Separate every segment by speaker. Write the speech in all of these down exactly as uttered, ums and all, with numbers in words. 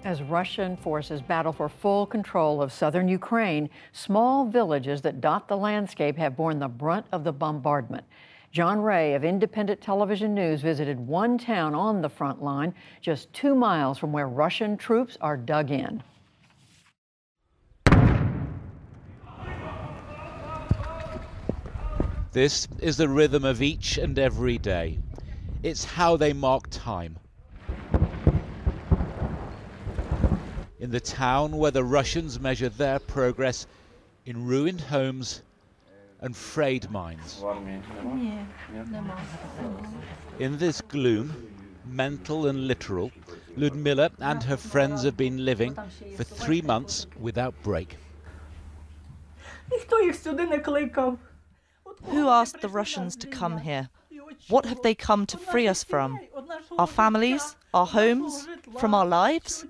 Speaker 1: As Russian forces battle for full control of southern Ukraine, small villages that dot the landscape have borne the brunt of the bombardment. John Ray of Independent Television News visited one town on the front line, just two miles from where Russian troops are dug in.
Speaker 2: This is the rhythm of each and every day. It's how they mark time. In the town where the Russians measure their progress in ruined homes and frayed mines. In this gloom, mental and literal, Ludmila and her friends have been living for three months without break.
Speaker 3: Who asked the Russians to come here? What have they come to free us from? Our families? Our homes? From our lives?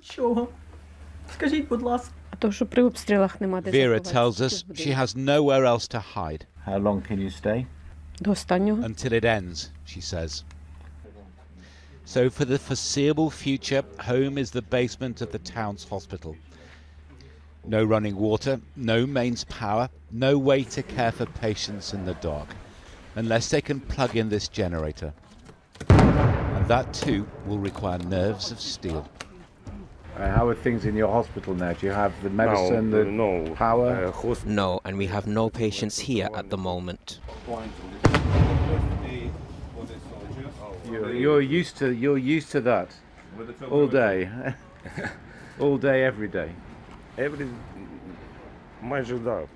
Speaker 2: Vera tells us she has nowhere else to hide.
Speaker 4: How long can you stay?
Speaker 2: Until it ends, she says. So for the foreseeable future, home is the basement of the town's hospital. No running water, no mains power, no way to care for patients in the dark, unless they can plug in this generator. And that too will require nerves of steel.
Speaker 4: Uh, how are things in your hospital now? Do you have the medicine,
Speaker 5: no,
Speaker 4: the
Speaker 5: no.
Speaker 4: power?
Speaker 5: Uh,
Speaker 6: no, and we have no patients here at the moment.
Speaker 4: You're, you're used to you're used to that all day, all day, every day.
Speaker 5: Every майже да.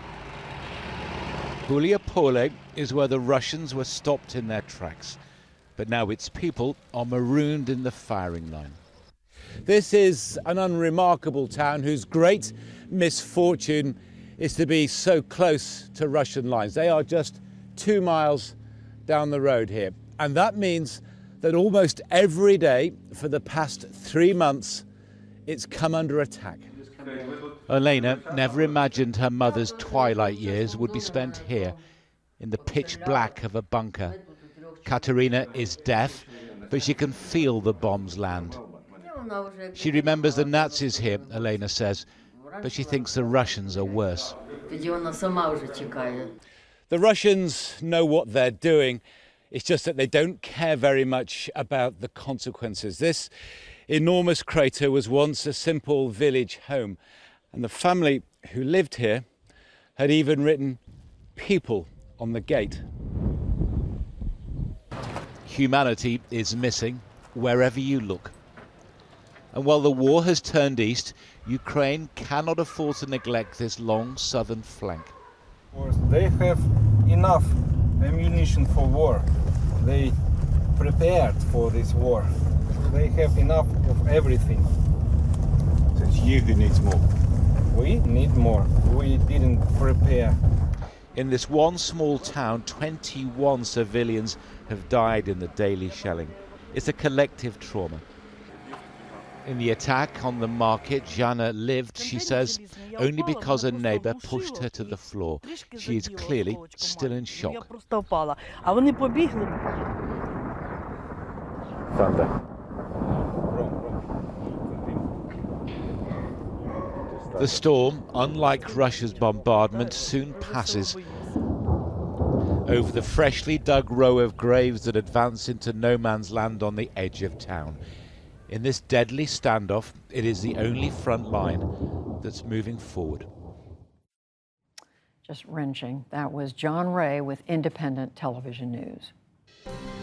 Speaker 2: Gulyapoly is where the Russians were stopped in their tracks, but now its people are marooned in the firing line. This is an unremarkable town whose great misfortune is to be so close to Russian lines. They are just two miles down the road here. And that means that almost every day for the past three months, it's come under attack. Elena never imagined her mother's twilight years would be spent here in the pitch black of a bunker. Katerina is deaf, but she can feel the bombs land. She remembers the Nazis here, Elena says, but she thinks the Russians are worse. The Russians know what they're doing. It's just that they don't care very much about the consequences. This enormous crater was once a simple village home, and the family who lived here had even written people on the gate. Humanity is missing wherever you look. And while the war has turned east, Ukraine cannot afford to neglect this long southern flank.
Speaker 7: They have enough ammunition for war. They prepared for this war. They have enough of everything.
Speaker 4: So it's you who needs more.
Speaker 7: We need more. We didn't prepare.
Speaker 2: In this one small town, twenty-one civilians have died in the daily shelling. It's a collective trauma. In the attack on the market, Jana lived, she says, only because a neighbour pushed her to the floor. She is clearly still in shock.
Speaker 4: Thunder.
Speaker 2: The storm, unlike Russia's bombardment, soon passes. Over the freshly dug row of graves that advance into no man's land on the edge of town. In this deadly standoff, it is the only front line that's moving forward.
Speaker 1: Just wrenching. That was John Ray with Independent Television News.